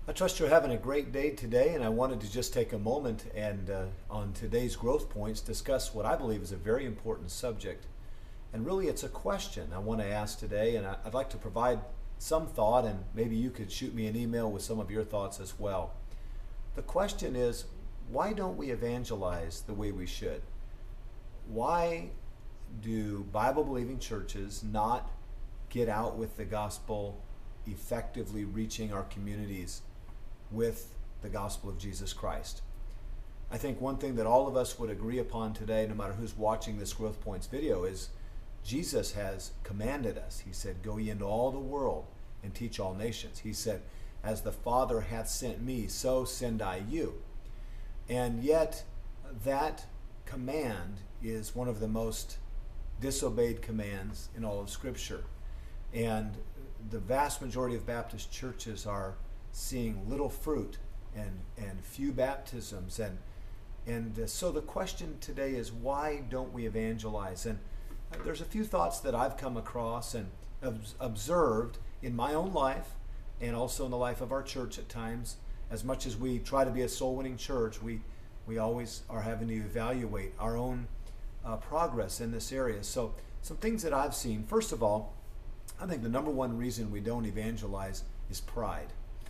I trust you're having a great day today, and I wanted to just take a moment and on today's growth points discuss what I believe is a very important subject. And really, it's a question I want to ask today, and I'd like to provide some thought, and maybe you could shoot me an email with some of your thoughts as well. The question is, why don't we evangelize the way we should? Why do Bible believing churches not get out with the gospel, effectively reaching our communities with the gospel of Jesus Christ? I think one thing that all of us would agree upon today, no matter who's watching this Growth Points video, is Jesus has commanded us. He said, "Go ye into all the world and teach all nations." He said, "As the Father hath sent me, so send I you." And yet, that command is one of the most disobeyed commands in all of Scripture. And the vast majority of Baptist churches are seeing little fruit and few baptisms. And so the question today is, why don't we evangelize? And there's a few thoughts that I've come across and observed in my own life and also in the life of our church at times. As much as we try to be a soul-winning church, we always are having to evaluate our own progress in this area. So some things that I've seen. First of all, I think the number one reason we don't evangelize is pride.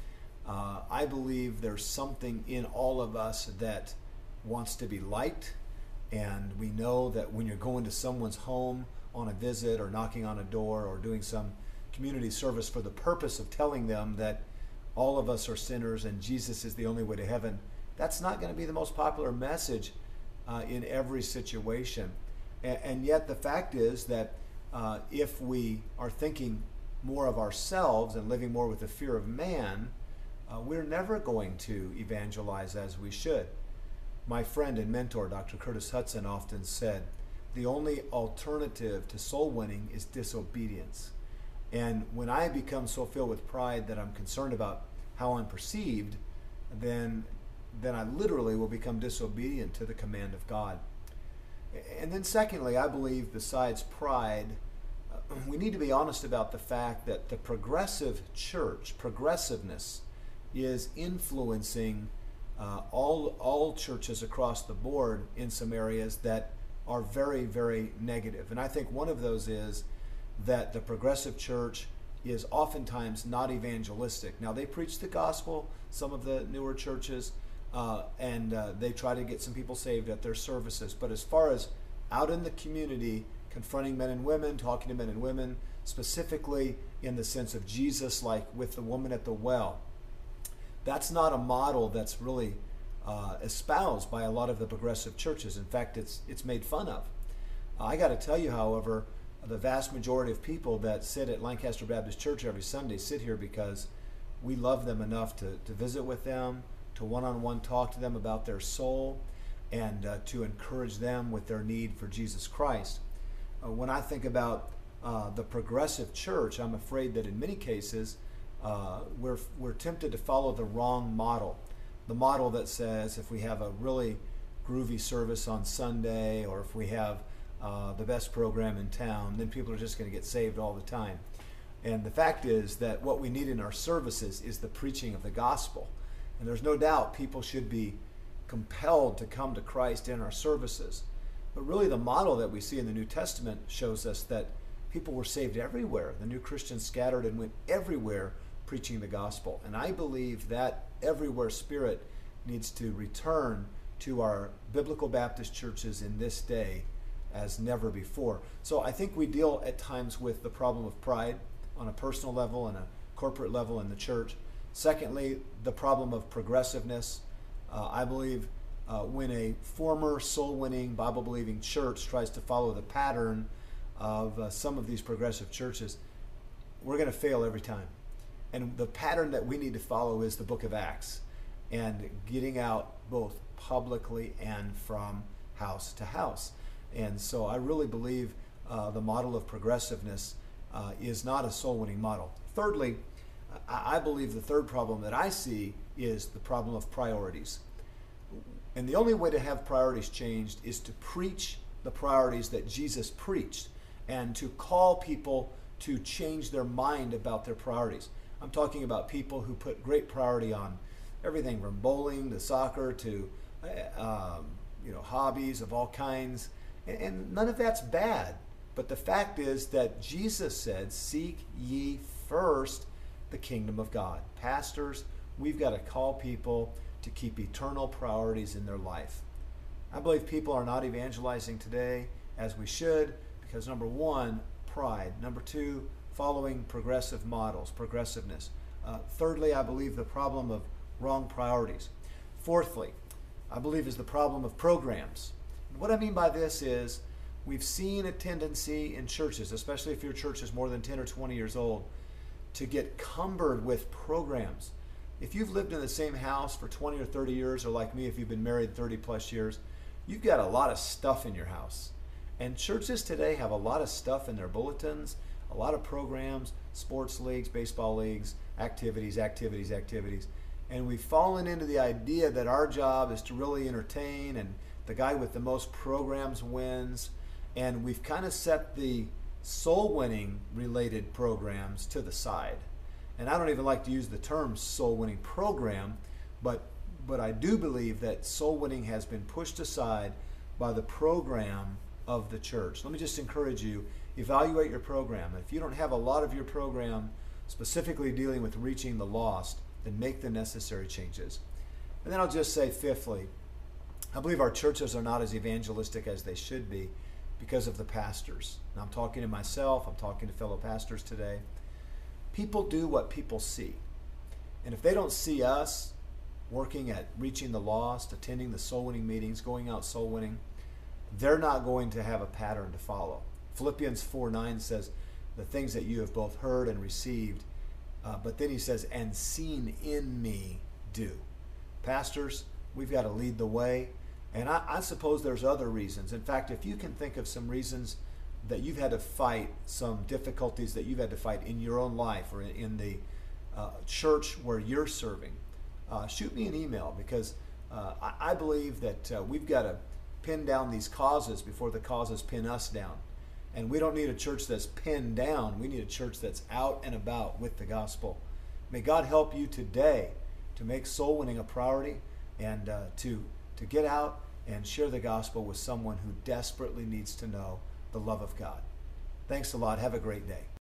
I believe there's something in all of us that wants to be liked, and we know that when you're going to someone's home on a visit or knocking on a door or doing some community service for the purpose of telling them that all of us are sinners and Jesus is the only way to heaven, that's not going to be the most popular message in every situation. And yet the fact is that if we are thinking more of ourselves and living more with the fear of man, we're never going to evangelize as we should. My friend and mentor, Dr. Curtis Hudson, often said, the only alternative to soul winning is disobedience. And when I become so filled with pride that I'm concerned about how I'm perceived, then I literally will become disobedient to the command of God. And then secondly, I believe besides pride, we need to be honest about the fact that the progressive church, progressiveness, is influencing all churches across the board in some areas that are very, very negative. And I think one of those is that the progressive church is oftentimes not evangelistic. Now, they preach the gospel, some of the newer churches, and they try to get some people saved at their services. But as far as out in the community, confronting men and women, talking to men and women, specifically in the sense of Jesus, like with the woman at the well, that's not a model that's really espoused by a lot of the progressive churches. In fact, it's made fun of. I got to tell you, however, the vast majority of people that sit at Lancaster Baptist Church every Sunday sit here because we love them enough to visit with them, to one-on-one talk to them about their soul, and to encourage them with their need for Jesus Christ. When I think about the progressive church, I'm afraid that in many cases we're tempted to follow the wrong model. The model that says if we have a really groovy service on Sunday, or if we have the best program in town, then people are just going to get saved all the time. And the fact is that what we need in our services is the preaching of the gospel. And there's no doubt people should be compelled to come to Christ in our services. But really the model that we see in the New Testament shows us that people were saved everywhere. The new Christians scattered and went everywhere preaching the gospel. And I believe that everywhere spirit needs to return to our biblical Baptist churches in this day as never before. So I think we deal at times with the problem of pride on a personal level and a corporate level in the church. Secondly, the problem of progressiveness. I believe when a former soul-winning, Bible-believing church tries to follow the pattern of some of these progressive churches, we're going to fail every time. And the pattern that we need to follow is the book of Acts and getting out both publicly and from house to house. And so I really believe the model of progressiveness is not a soul-winning model. Thirdly, I believe the third problem that I see is the problem of priorities. And the only way to have priorities changed is to preach the priorities that Jesus preached and to call people to change their mind about their priorities. I'm talking about people who put great priority on everything from bowling to soccer to hobbies of all kinds. And none of that's bad. But the fact is that Jesus said, seek ye first the kingdom of God. Pastors, we've got to call people to keep eternal priorities in their life. I believe people are not evangelizing today as we should because, number one, pride. Number two, following progressive models, progressiveness. Thirdly, I believe the problem of wrong priorities. Fourthly, I believe is the problem of programs. What I mean by this is we've seen a tendency in churches, especially if your church is more than 10 or 20 years old, to get cumbered with programs. If you've lived in the same house for 20 or 30 years, or like me, if you've been married 30 plus years, you've got a lot of stuff in your house. And churches today have a lot of stuff in their bulletins, a lot of programs, sports leagues, baseball leagues, activities. And we've fallen into the idea that our job is to really entertain and the guy with the most programs wins. And we've kind of set the soul winning related programs to the side. And I don't even like to use the term soul winning program, but I do believe that soul winning has been pushed aside by the program of the church. Let me just encourage you, evaluate your program. If you don't have a lot of your program specifically dealing with reaching the lost, then make the necessary changes. And then I'll just say, fifthly, I believe our churches are not as evangelistic as they should be because of the pastors. Now I'm talking to myself, I'm talking to fellow pastors today. People do what people see. And if they don't see us working at reaching the lost, attending the soul winning meetings, going out soul winning, they're not going to have a pattern to follow. Philippians 4:9 says, the things that you have both heard and received, but then he says, and seen in me do. Pastors, we've got to lead the way. And I suppose there's other reasons. In fact, if you can think of some reasons that you've had to fight, some difficulties that you've had to fight in your own life or in the church where you're serving, shoot me an email because I believe that we've got to pin down these causes before the causes pin us down. And we don't need a church that's pinned down. We need a church that's out and about with the gospel. May God help you today to make soul winning a priority and to get out and share the gospel with someone who desperately needs to know the love of God. Thanks a lot. Have a great day.